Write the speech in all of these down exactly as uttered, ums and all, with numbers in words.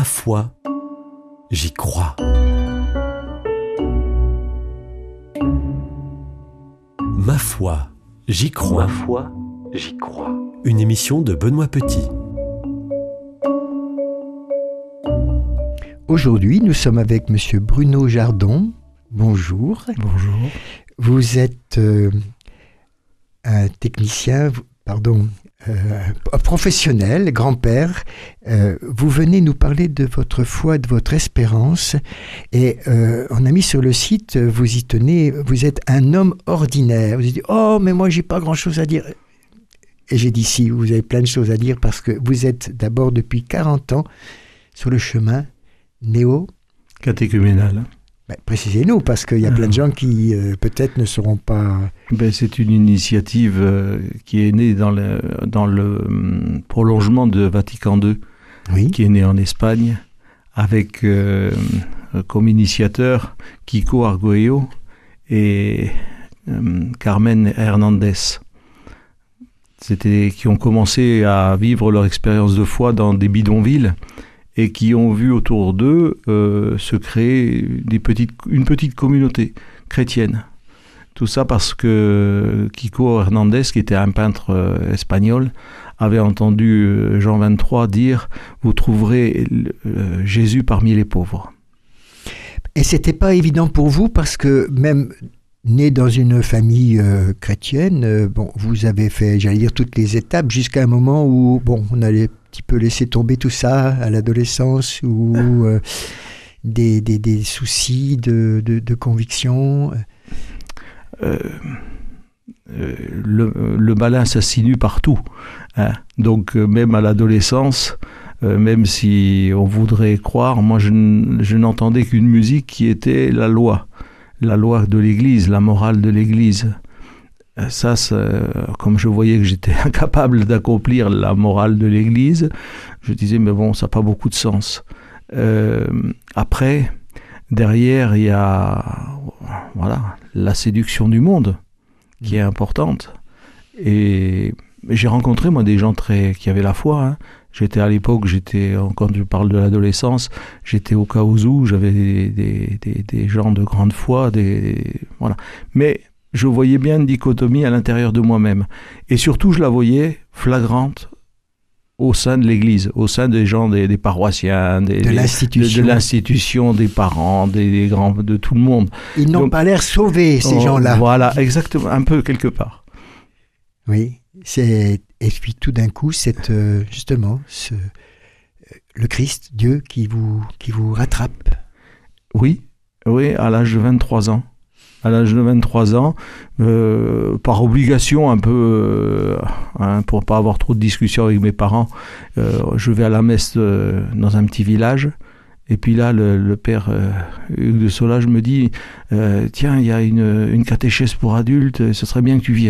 Ma foi, j'y crois. Ma foi, j'y crois. Ma foi, j'y crois. Une émission de Benoît Petit. Aujourd'hui, nous sommes avec Monsieur Bruno Jardon. Bonjour. Bonjour. Vous êtes euh, un technicien, pardon, euh, professionnel, grand-père. Euh, vous venez nous parler de votre foi, de votre espérance. Et euh, on a mis sur le site, vous y tenez, vous êtes un homme ordinaire. Vous avez dit, oh, mais moi, j'ai pas grand-chose à dire. Et j'ai dit, si, vous avez plein de choses à dire parce que vous êtes d'abord depuis quarante ans sur le chemin néo... Catéchuménal. Ben, précisez-nous, parce qu'il y a Alors, plein de gens qui, euh, peut-être, ne seront pas... Ben, c'est une initiative euh, qui est née dans le, dans le um, prolongement de Vatican deux, oui. Qui est né en Espagne, avec euh, comme initiateur Kiko Arguello et euh, Carmen Hernandez. C'était, qui ont commencé à vivre leur expérience de foi dans des bidonvilles et qui ont vu autour d'eux euh, se créer des petites, une petite communauté chrétienne. Tout ça parce que Kiko Hernandez, qui était un peintre euh, espagnol, avait entendu euh, Jean vingt-trois dire « Vous trouverez euh, Jésus parmi les pauvres ». Et c'était pas évident pour vous parce que même... Né dans une famille euh, chrétienne, euh, bon, vous avez fait, j'allais dire, toutes les étapes jusqu'à un moment où, bon, on allait un petit peu laisser tomber tout ça à l'adolescence, ou euh, des, des, des soucis de, de, de conviction. Euh, euh, le, le malin s'insinue partout, hein. Donc euh, même à l'adolescence, euh, même si on voudrait croire, moi je, je n'entendais qu'une musique qui était la loi. La loi de l'Église, la morale de l'Église. Ça, comme je voyais que j'étais incapable d'accomplir la morale de l'Église, je disais, mais bon, ça n'a pas beaucoup de sens. Euh, après, derrière, il y a voilà, la séduction du monde, qui est importante. Et j'ai rencontré, moi, des gens très, qui avaient la foi, hein. J'étais à l'époque, j'étais, quand je parle de l'adolescence, j'étais au Caousou, j'avais des, des, des, des gens de grande foi, des, voilà. Mais je voyais bien une dichotomie à l'intérieur de moi-même. Et surtout, je la voyais flagrante au sein de l'Église, au sein des gens, des, des paroissiens, des, de, des, l'institution. De, de l'institution, des parents, des, des grands, de tout le monde. Ils n'ont Donc, pas l'air sauvés, ces oh, gens-là. Voilà, exactement, un peu quelque part. Oui, c'est... Et puis tout d'un coup, c'est euh, justement ce, le Christ, Dieu, qui vous, qui vous rattrape. Oui, oui, à l'âge de vingt-trois ans. À l'âge de vingt-trois ans, euh, par obligation un peu, euh, hein, pour ne pas avoir trop de discussions avec mes parents, euh, je vais à la messe euh, dans un petit village. Et puis là, le, le père euh, Hugues de Solage me dit euh, « Tiens, il y a une, une catéchèse pour adultes, ce serait bien que tu viennes. »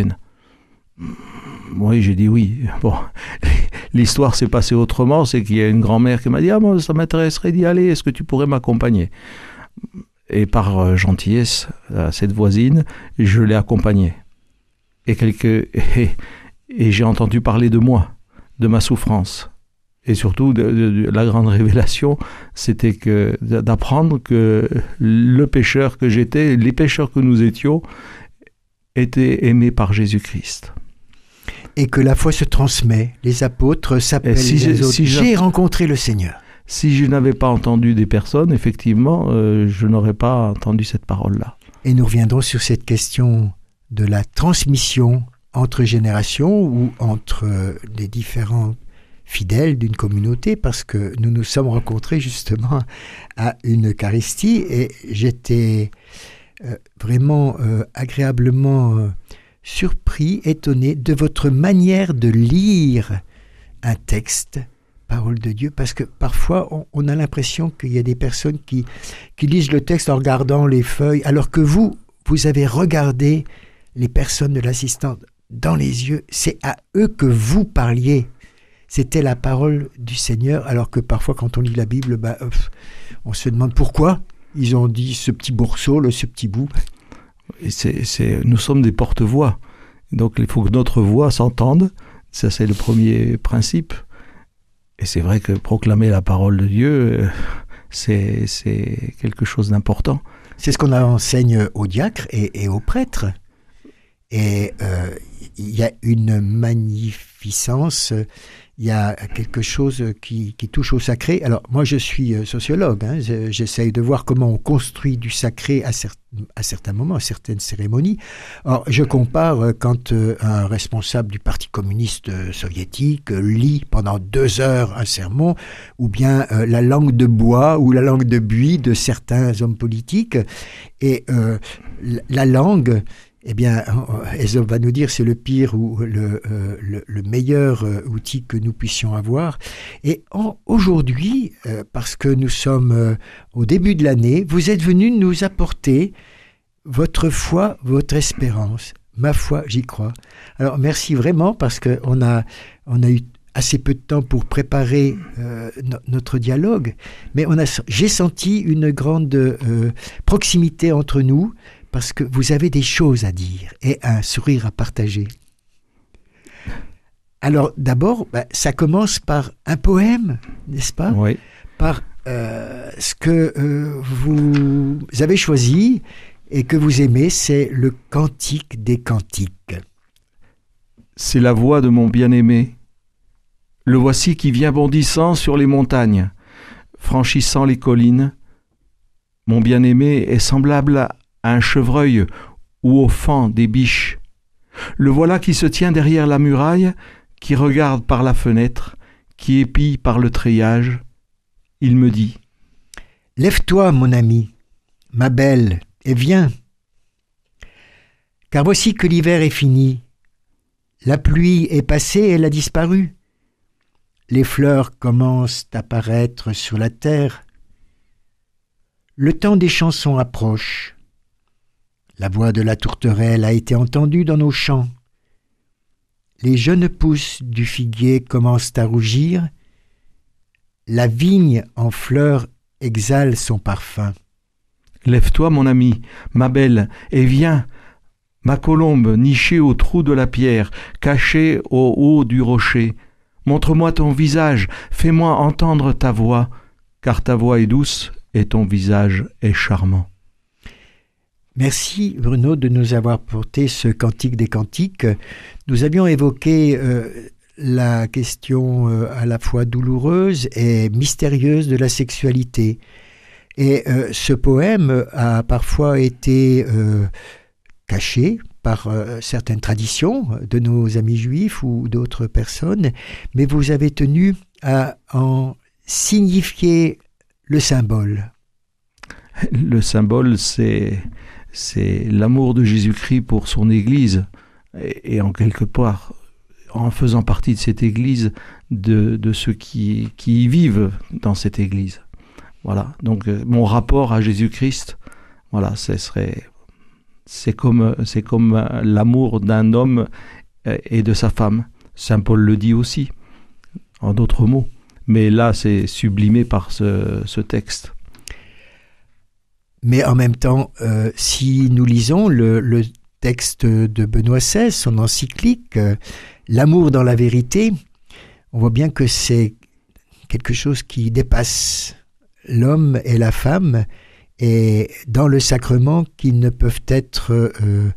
Oui, j'ai dit oui. Bon, l'histoire s'est passée autrement, c'est qu'il y a une grand-mère qui m'a dit « Ah bon, ça m'intéresserait d'y aller, est-ce que tu pourrais m'accompagner ?» Et par euh, gentillesse, à cette voisine, je l'ai accompagnée. Et, quelque... et, et j'ai entendu parler de moi, de ma souffrance. Et surtout, de, de, de, la grande révélation, c'était que, d'apprendre que le pécheur que j'étais, les pécheurs que nous étions, étaient aimés par Jésus-Christ. Et que la foi se transmet. Les apôtres s'appellent si les j'ai, autres. Si j'ai rencontré le Seigneur. Si je n'avais pas entendu des personnes, effectivement, euh, je n'aurais pas entendu cette parole-là. Et nous reviendrons sur cette question de la transmission entre générations ou entre les différents fidèles d'une communauté, parce que nous nous sommes rencontrés justement à une Eucharistie et j'étais euh, vraiment euh, agréablement... Euh, surpris, étonné de votre manière de lire un texte, parole de Dieu, parce que parfois on, on a l'impression qu'il y a des personnes qui, qui lisent le texte en regardant les feuilles, alors que vous, vous avez regardé les personnes de l'assistante dans les yeux, c'est à eux que vous parliez. C'était la parole du Seigneur, alors que parfois quand on lit la Bible, bah, on se demande pourquoi ils ont dit ce petit morceau, ce petit bout. Et c'est, c'est, nous sommes des porte-voix. Donc il faut que notre voix s'entende. Ça, c'est le premier principe. Et c'est vrai que proclamer la parole de Dieu, c'est, c'est quelque chose d'important. C'est ce qu'on enseigne aux diacres et, et aux prêtres. Et euh, il y a une magnificence, il y a quelque chose qui, qui touche au sacré. Alors moi je suis sociologue, hein, j'essaye de voir comment on construit du sacré à, cer- à certains moments, à certaines cérémonies. Alors je compare quand un responsable du Parti communiste soviétique lit pendant deux heures un sermon, ou bien euh, la langue de bois ou la langue de buis de certains hommes politiques. Et euh, la langue... Eh bien, Ésope va nous dire c'est le pire ou le, euh, le, le meilleur euh, outil que nous puissions avoir. Et en, aujourd'hui, euh, parce que nous sommes euh, au début de l'année, vous êtes venus nous apporter votre foi, votre espérance. Ma foi, j'y crois. Alors, merci vraiment parce qu'on a, on a eu assez peu de temps pour préparer euh, no- notre dialogue, mais on a, j'ai senti une grande euh, proximité entre nous, parce que vous avez des choses à dire et un sourire à partager. Alors d'abord, bah, ça commence par un poème, n'est-ce pas ? Oui. Par euh, ce que euh, vous avez choisi et que vous aimez, c'est le Cantique des Cantiques. C'est la voix de mon bien-aimé. Le voici qui vient bondissant sur les montagnes, franchissant les collines. Mon bien-aimé est semblable à un chevreuil ou au faon des biches. Le voilà qui se tient derrière la muraille, qui regarde par la fenêtre, qui épie par le treillage. Il me dit : « Lève-toi, mon ami, ma belle, et viens. Car voici que l'hiver est fini. La pluie est passée, elle a disparu. Les fleurs commencent à paraître sur la terre. Le temps des chansons approche. La voix de la tourterelle a été entendue dans nos champs. Les jeunes pousses du figuier commencent à rougir. La vigne en fleurs exhale son parfum. Lève-toi, mon ami, ma belle, et viens. Ma colombe nichée au trou de la pierre, cachée au haut du rocher. Montre-moi ton visage, fais-moi entendre ta voix, car ta voix est douce et ton visage est charmant. » Merci Bruno de nous avoir porté ce Cantique des Cantiques. Nous avions évoqué euh, la question euh, à la fois douloureuse et mystérieuse de la sexualité. Et euh, ce poème a parfois été euh, caché par euh, certaines traditions de nos amis juifs ou d'autres personnes, mais vous avez tenu à en signifier le symbole. Le symbole, c'est... c'est l'amour de Jésus-Christ pour son Église, et, et en quelque part, en faisant partie de cette Église, de, de ceux qui, qui y vivent dans cette Église. Voilà, donc euh, mon rapport à Jésus-Christ, voilà, ce serait, c'est comme, c'est comme euh, l'amour d'un homme euh, et de sa femme. Saint Paul le dit aussi, en d'autres mots, mais là c'est sublimé par ce, ce texte. Mais en même temps, euh, si nous lisons le, le texte de Benoît seize, son encyclique, euh, L'amour dans la vérité, on voit bien que c'est quelque chose qui dépasse l'homme et la femme, et dans le sacrement qui ne peuvent être euh, euh,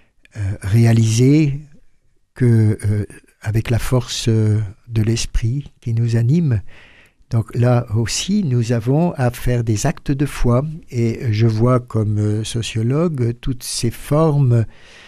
réalisés que euh, avec la force de l'esprit qui nous anime. Donc là aussi, nous avons à faire des actes de foi, et je vois comme sociologue toutes ces formes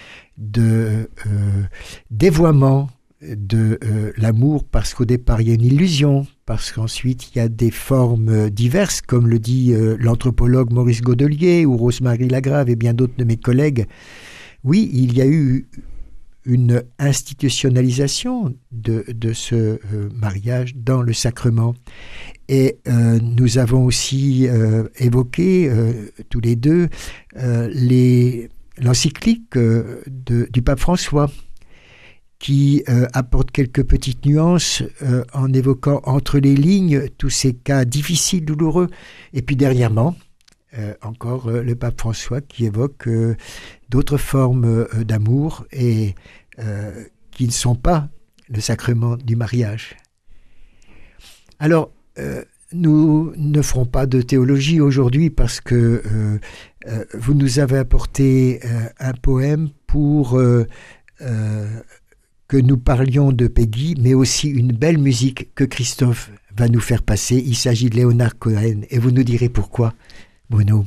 de euh, dévoiement de euh, l'amour, parce qu'au départ il y a une illusion, parce qu'ensuite il y a des formes diverses, comme le dit euh, l'anthropologue Maurice Godelier ou Rosemarie Lagrave et bien d'autres de mes collègues. Oui, il y a eu une institutionnalisation de, de ce euh, mariage dans le sacrement. Et euh, nous avons aussi euh, évoqué, euh, tous les deux, euh, les, l'encyclique euh, de, du pape François, qui euh, apporte quelques petites nuances euh, en évoquant entre les lignes tous ces cas difficiles, douloureux. Et puis dernièrement, euh, encore euh, le pape François qui évoque euh, d'autres formes euh, d'amour et euh, qui ne sont pas le sacrement du mariage. Alors, euh, nous ne ferons pas de théologie aujourd'hui parce que euh, euh, vous nous avez apporté euh, un poème pour euh, euh, que nous parlions de Peggy, mais aussi une belle musique que Christophe va nous faire passer. Il s'agit de Leonard Cohen et vous nous direz pourquoi, Bruno.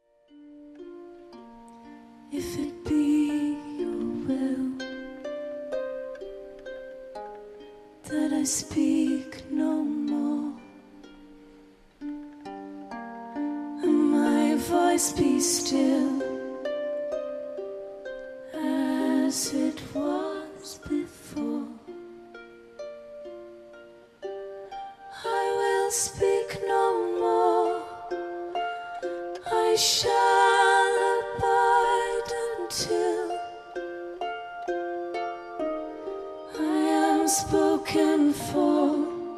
If it be your will that I speak no more, and my voice be still as it was before, I will speak no more. I shall abide until I am spoken for.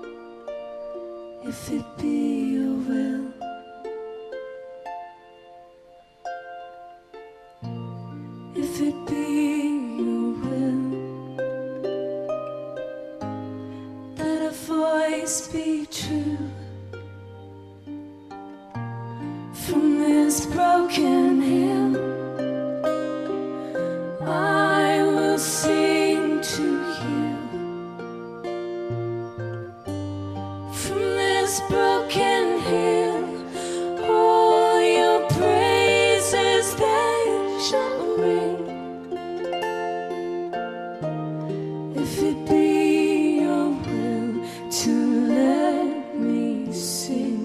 If it be your will, if it be your will that a voice be true from this broken hymn, I will sing to you. From this broken hymn, all your praises they shall ring. If it be your will to let me sing.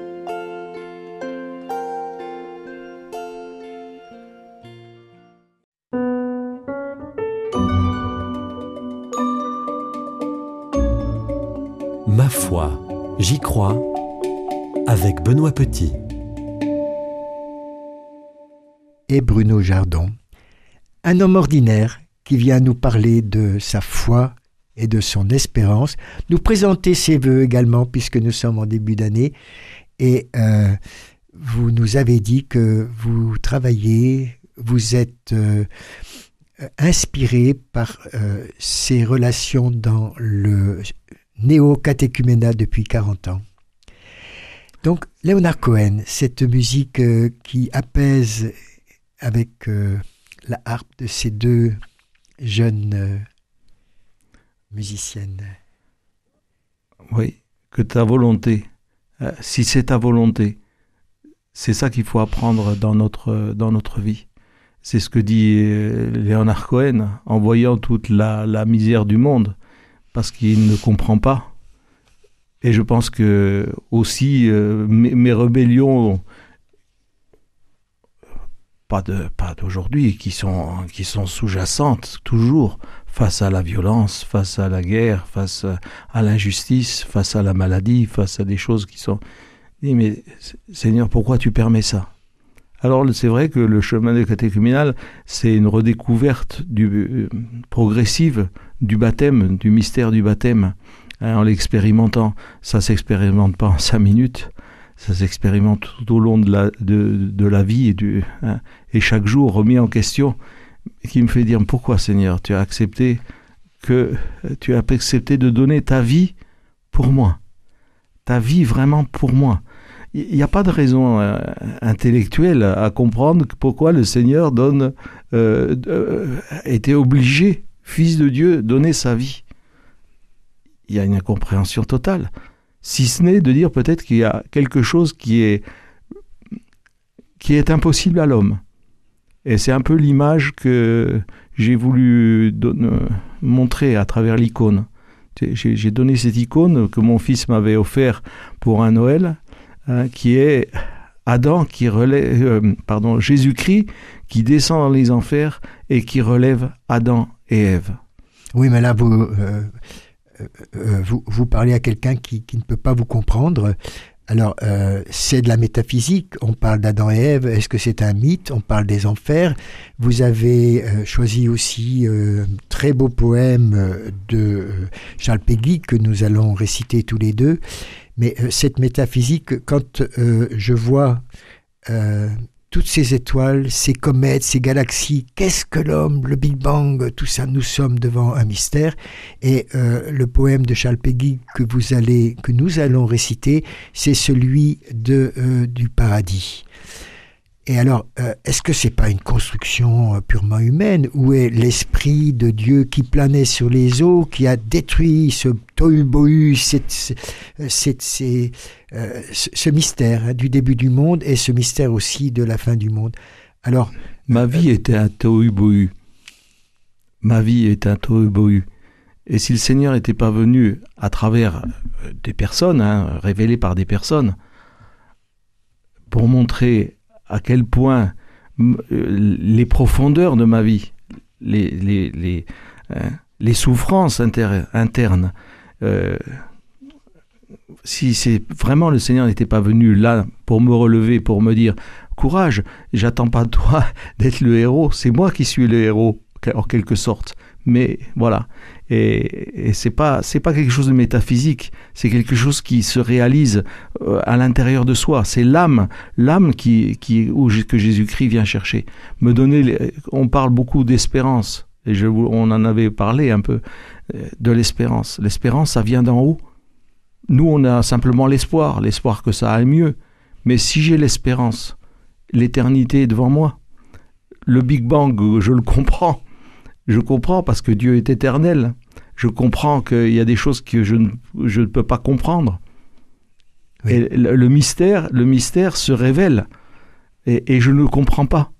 Ma foi, j'y crois, avec Benoît Petit. Et Bruno Jardon, un homme ordinaire qui vient nous parler de sa foi et de son espérance, nous présenter ses vœux également puisque nous sommes en début d'année et euh, vous nous avez dit que vous travaillez, vous êtes euh, inspiré par euh, ces relations dans le néo-catéchuménat depuis quarante ans. Donc, Leonard Cohen, cette musique euh, qui apaise avec euh, la harpe de ces deux jeunes euh, musiciennes. Oui, que ta volonté, euh, si c'est ta volonté, c'est ça qu'il faut apprendre dans notre, dans notre vie. C'est ce que dit euh, Leonard Cohen en voyant toute la, la misère du monde, parce qu'il ne comprend pas. Et je pense que aussi euh, mes, mes rébellions, pas de pas d'aujourd'hui, qui sont qui sont sous-jacentes toujours face à la violence, face à la guerre, face à l'injustice, face à la maladie, face à des choses qui sont. Je dis, mais Seigneur, pourquoi tu permets ça? Alors c'est vrai que le chemin de catéchuménal, c'est une redécouverte du, euh, progressive du baptême, du mystère du baptême, hein, en l'expérimentant. Ça s'expérimente pas en cinq minutes, ça s'expérimente tout au long de la, de, de la vie et, du, hein, et chaque jour remis en question, qui me fait dire pourquoi Seigneur, tu as accepté que tu as accepté de donner ta vie pour moi, ta vie vraiment pour moi. Il n'y a pas de raison euh, intellectuelle à comprendre pourquoi le Seigneur donne, euh, euh, était obligé, Fils de Dieu, donner sa vie. Il y a une incompréhension totale. Si ce n'est de dire peut-être qu'il y a quelque chose qui est, qui est impossible à l'homme. Et c'est un peu l'image que j'ai voulu donner, montrer à travers l'icône. J'ai, j'ai donné cette icône que mon fils m'avait offert pour un Noël, hein, qui est Adam qui relève, euh, pardon, Jésus-Christ qui descend dans les enfers et qui relève Adam et Ève. Oui, mais là, vous, euh, euh, vous, vous parlez à quelqu'un qui, qui ne peut pas vous comprendre. Alors, euh, c'est de la métaphysique. On parle d'Adam et Ève. Est-ce que c'est un mythe? On parle des enfers. Vous avez euh, choisi aussi euh, un très beau poème de euh, Charles Péguy que nous allons réciter tous les deux. Mais euh, cette métaphysique, quand euh, je vois euh, toutes ces étoiles, ces comètes, ces galaxies, qu'est-ce que l'homme, le Big Bang, tout ça, nous sommes devant un mystère. Et euh, le poème de Charles Péguy que vous allez, que nous allons réciter, c'est celui de, euh, du paradis. Et alors, euh, est-ce que c'est pas une construction euh, purement humaine? Où est l'esprit de Dieu qui planait sur les eaux, qui a détruit ce tohu-bohu, cette, cette, cette, euh, ce, ce mystère hein, du début du monde et ce mystère aussi de la fin du monde? Alors, ma vie euh, était un tohu-bohu. Ma vie est un tohu-bohu. Et si le Seigneur n'était pas venu à travers des personnes, hein, révélé par des personnes, pour montrer à quel point les profondeurs de ma vie, les, les, les, hein, les souffrances inter, internes, euh, si c'est vraiment le Seigneur n'était pas venu là pour me relever, pour me dire « Courage, j'attends pas de toi d'être le héros, c'est moi qui suis le héros, en quelque sorte. » Mais voilà, et, et c'est pas c'est pas quelque chose de métaphysique, c'est quelque chose qui se réalise euh, à l'intérieur de soi. C'est l'âme, l'âme qui qui où, que Jésus-Christ vient chercher. Me donner, les, on parle beaucoup d'espérance, et je on en avait parlé un peu de l'espérance. L'espérance, ça vient d'en haut. Nous, on a simplement l'espoir, l'espoir que ça aille mieux. Mais si j'ai l'espérance, l'éternité est devant moi. Le Big Bang, je le comprends. Je comprends parce que Dieu est éternel. Je comprends qu'il y a des choses que je ne, je ne peux pas comprendre. Oui. Et le, le mystère, le mystère se révèle. Et, et je ne le comprends pas.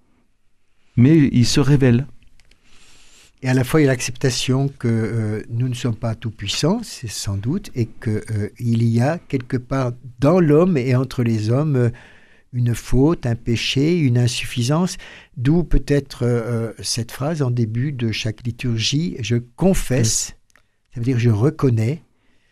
Mais il se révèle. Et à la fois, il y a l'acceptation que euh, nous ne sommes pas tout-puissants, c'est sans doute, et qu'il euh, y a quelque part dans l'homme et entre les hommes euh, une faute, un péché, une insuffisance, d'où peut-être euh, cette phrase en début de chaque liturgie, je confesse, ça veut dire je reconnais,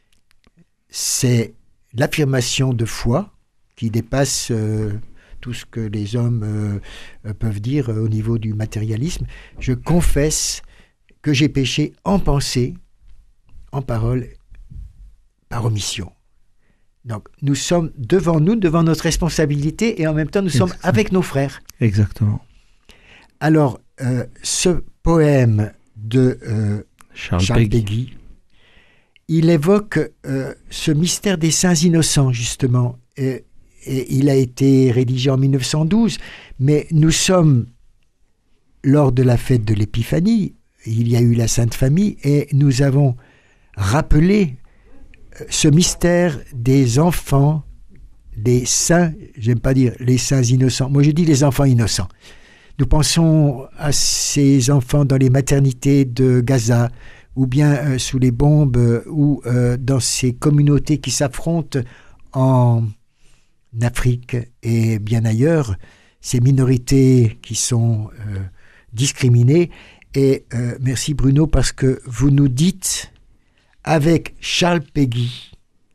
c'est l'affirmation de foi qui dépasse euh, tout ce que les hommes euh, peuvent dire au niveau du matérialisme. Je confesse que j'ai péché en pensée, en parole, par omission. Donc, nous sommes devant nous, devant notre responsabilité, et en même temps, nous Exactement. sommes avec nos frères. Exactement. Alors, euh, ce poème de euh, Charles, Charles Péguy. Péguy, il évoque euh, ce mystère des saints innocents, justement. Et, et il a été rédigé en mille neuf cent douze, mais nous sommes lors de la fête de l'Épiphanie, il y a eu la Sainte Famille, et nous avons rappelé ce mystère des enfants, des saints, j'aime pas dire les saints innocents, moi je dis les enfants innocents. Nous pensons à ces enfants dans les maternités de Gaza, ou bien euh, sous les bombes, euh, ou euh, dans ces communautés qui s'affrontent en Afrique et bien ailleurs, ces minorités qui sont euh, discriminées. Et euh, merci Bruno, parce que vous nous dites, avec Charles Péguy,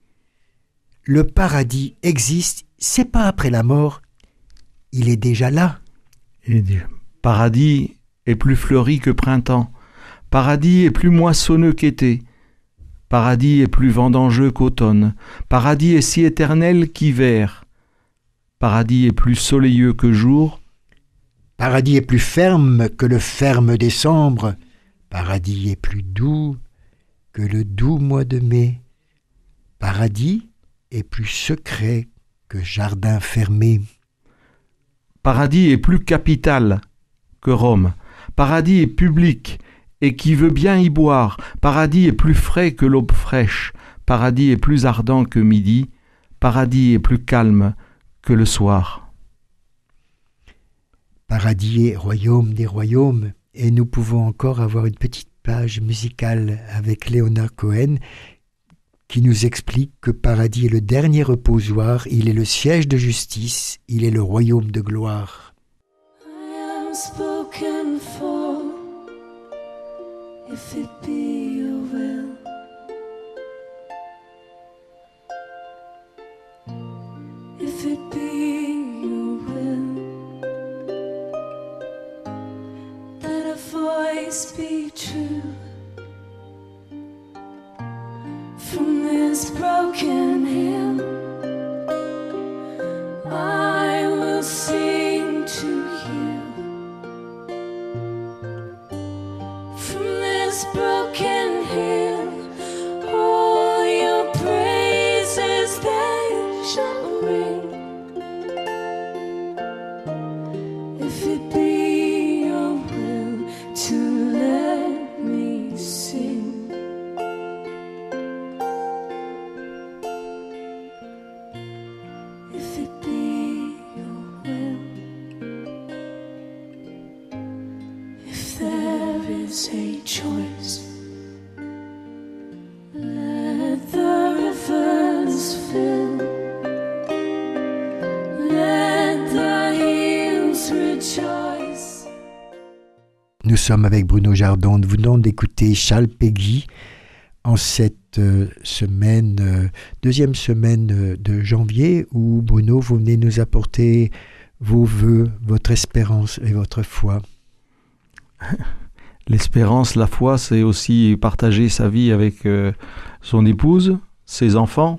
le paradis existe, c'est pas après la mort, il est déjà là. Et paradis est plus fleuri que printemps, paradis est plus moissonneux qu'été, paradis est plus vendangeux qu'automne, paradis est si éternel qu'hiver, paradis est plus soleilleux que jour, paradis est plus ferme que le ferme décembre, paradis est plus doux que le doux mois de mai. Paradis est plus secret que jardin fermé. Paradis est plus capital que Rome. Paradis est public et qui veut bien y boire. Paradis est plus frais que l'aube fraîche. Paradis est plus ardent que midi. Paradis est plus calme que le soir. Paradis est royaume des royaumes, et nous pouvons encore avoir une petite page musicale avec Léonard Cohen qui nous explique que paradis est le dernier reposoir, il est le siège de justice, il est le royaume de gloire. I am spoken for, if it be your will. If it be your will, that a voice be true. From this broken hill, I will sing. sommes avec Bruno Jardon. Nous venons d'écouter Charles Péguy en cette euh, semaine, euh, deuxième semaine euh, de janvier, où Bruno, vous venez nous apporter vos vœux, votre espérance et votre foi. L'espérance, la foi, c'est aussi partager sa vie avec euh, son épouse, ses enfants.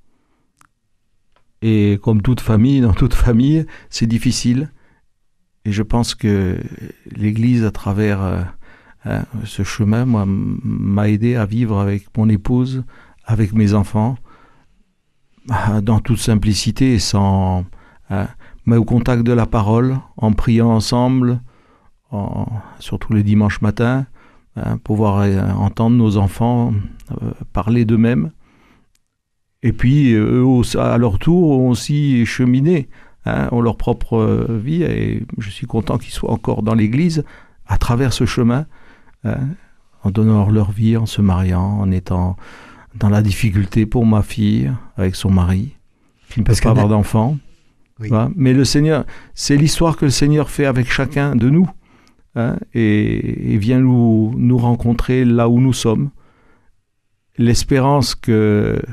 Et comme toute famille, dans toute famille, c'est difficile. Et je pense que l'Église, à travers euh, euh, ce chemin, moi, m'a aidé à vivre avec mon épouse, avec mes enfants, euh, dans toute simplicité, sans, euh, mais au contact de la parole, en priant ensemble, en, surtout les dimanches matins, hein, pouvoir euh, entendre nos enfants euh, parler d'eux-mêmes. Et puis, eux, à leur tour, ont aussi cheminé, hein, ont leur propre euh, vie. Et je suis content qu'ils soient encore dans l'Église, à travers ce chemin, hein, en donnant leur vie, en se mariant, en étant dans la difficulté pour ma fille, avec son mari, qui ne peut pas avoir d'enfant. Oui. Voilà. Mais le Seigneur, c'est l'histoire que le Seigneur fait avec chacun de nous. Hein, et, et vient nous, nous rencontrer là où nous sommes. L'espérance que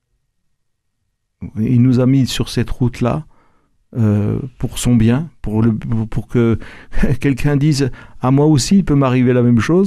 il nous a mis sur cette route-là euh, pour son bien, pour, le, pour que quelqu'un dise « à moi aussi, il peut m'arriver la même chose ».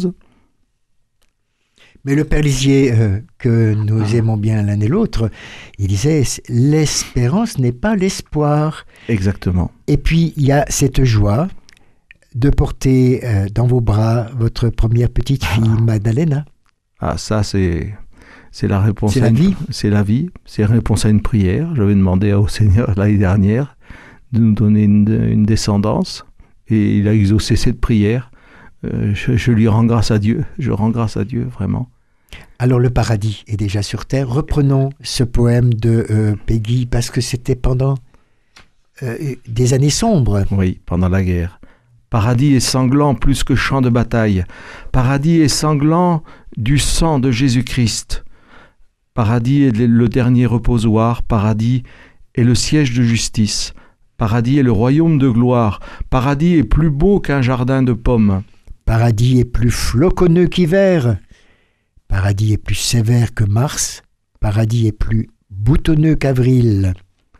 Mais le Père Lisier, euh, que nous ah. aimons bien l'un et l'autre, il disait « l'espérance n'est pas l'espoir ». Exactement. Et puis, il y a cette joie de porter euh, dans vos bras votre première petite fille, ah. Magdalena. Ah, ça, c'est, c'est la réponse c'est à la une, vie. C'est la vie. C'est la réponse à une prière. J'avais demandé au Seigneur l'année dernière de nous donner une, une descendance. Et il a exaucé cette prière. Euh, je, je lui rends grâce à Dieu. Je rends grâce à Dieu, vraiment. Alors, le paradis est déjà sur terre. Reprenons ce poème de euh, Péguy, parce que c'était pendant euh, des années sombres. Oui, pendant la guerre. Paradis est sanglant plus que champ de bataille. Paradis est sanglant du sang de Jésus-Christ. Paradis est le dernier reposoir. Paradis est le siège de justice. Paradis est le royaume de gloire. Paradis est plus beau qu'un jardin de pommes. Paradis est plus floconneux qu'hiver. Paradis est plus sévère que mars. Paradis est plus boutonneux qu'avril.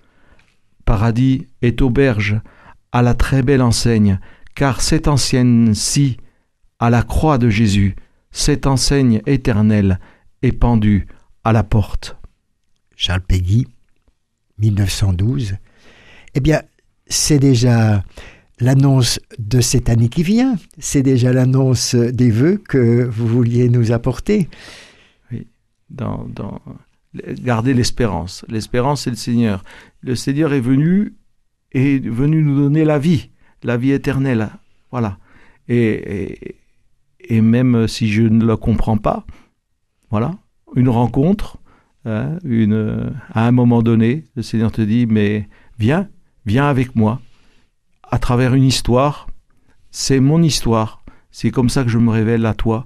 Paradis est auberge à la très belle enseigne. Car cette enseigne-ci, à la croix de Jésus, cette enseigne éternelle est pendue à la porte. Charles Péguy, mille neuf cent douze. Eh bien, c'est déjà l'annonce de cette année qui vient. C'est déjà l'annonce des vœux que vous vouliez nous apporter. Oui, dans, dans... gardez l'espérance. L'espérance, c'est le Seigneur. Le Seigneur est venu, est venu nous donner la vie. La vie éternelle, voilà. Et, et, et même si je ne la comprends pas, voilà, une rencontre, hein, une, à un moment donné, le Seigneur te dit, mais viens, viens avec moi, à travers une histoire, c'est mon histoire, c'est comme ça que je me révèle à toi.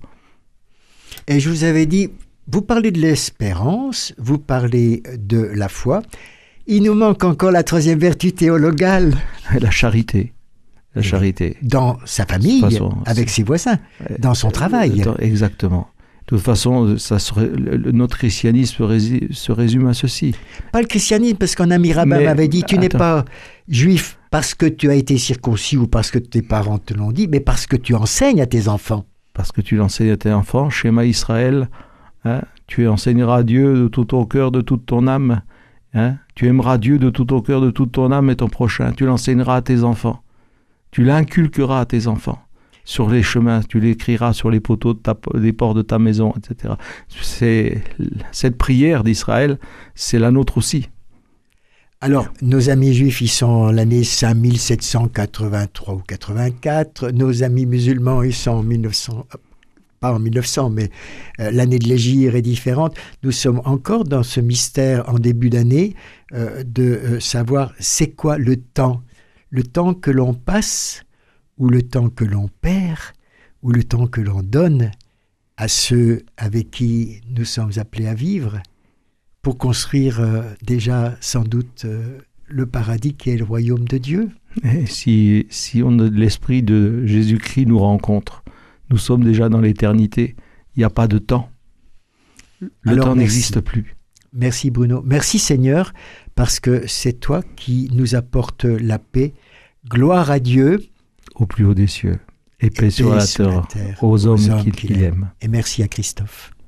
Et je vous avais dit, vous parlez de l'espérance, vous parlez de la foi, il nous manque encore la troisième vertu théologale. La charité. La charité. Dans sa famille, façon, avec ses voisins, dans son travail. Exactement. De toute façon, ça serait, le, notre christianisme se résume, se résume à ceci. Pas le christianisme, parce qu'un ami rabbin mais, m'avait dit, tu attends. n'es pas juif parce que tu as été circoncis ou parce que tes parents te l'ont dit, mais parce que tu enseignes à tes enfants. Parce que tu l'enseignes à tes enfants, Shema Israël, hein, tu enseigneras à Dieu de tout ton cœur, de toute ton âme. Hein, tu aimeras Dieu de tout ton cœur, de toute ton âme et ton prochain. Tu l'enseigneras à tes enfants. Tu l'inculqueras à tes enfants. Sur les chemins, tu l'écriras sur les poteaux de ta, des portes de ta maison, et cetera. C'est, cette prière d'Israël, c'est la nôtre aussi. Alors, nos amis juifs, ils sont en l'année cinq mille sept cent quatre-vingt-trois ou quatre-vingt-quatre. Nos amis musulmans, ils sont en mille neuf cents, pas en mille neuf cents, mais euh, l'année de l'Hégire est différente. Nous sommes encore dans ce mystère en début d'année euh, de euh, savoir c'est quoi le temps. Le temps que l'on passe, ou le temps que l'on perd, ou le temps que l'on donne à ceux avec qui nous sommes appelés à vivre, pour construire euh, déjà sans doute euh, le paradis qui est le royaume de Dieu. Et si, si on, l'esprit de Jésus-Christ nous rencontre, Nous sommes déjà dans l'éternité. Il n'y a pas de temps. Le Alors, temps merci. n'existe plus. Merci Bruno. Merci Seigneur, parce que c'est toi qui nous apportes la paix. Gloire à Dieu. Au plus haut des cieux, et paix et sur paix la sur la terre, terre, aux hommes aux hommes qu'il qu'il qu'il aime. aime. Et merci à Christophe.